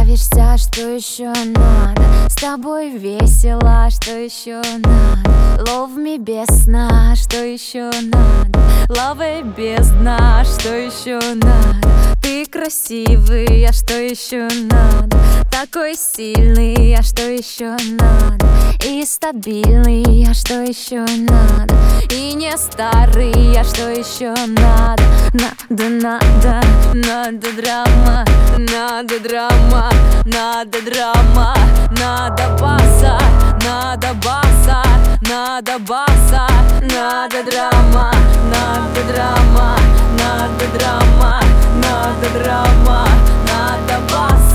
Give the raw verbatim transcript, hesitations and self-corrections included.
нравишься, что еще надо? С тобой весело, что еще надо? Love me без сна, что еще надо? Love без дна, что еще надо? Ты красивый, а что еще надо? Такой сильный, а что еще надо? И стабильный, а что еще надо? И не старый, а что еще надо? Надо, надо, надо драма, надо драма, надо драма, надо баса, надо баса, надо баса, надо драма, надо драма, надо драма, надо драма, надо баса.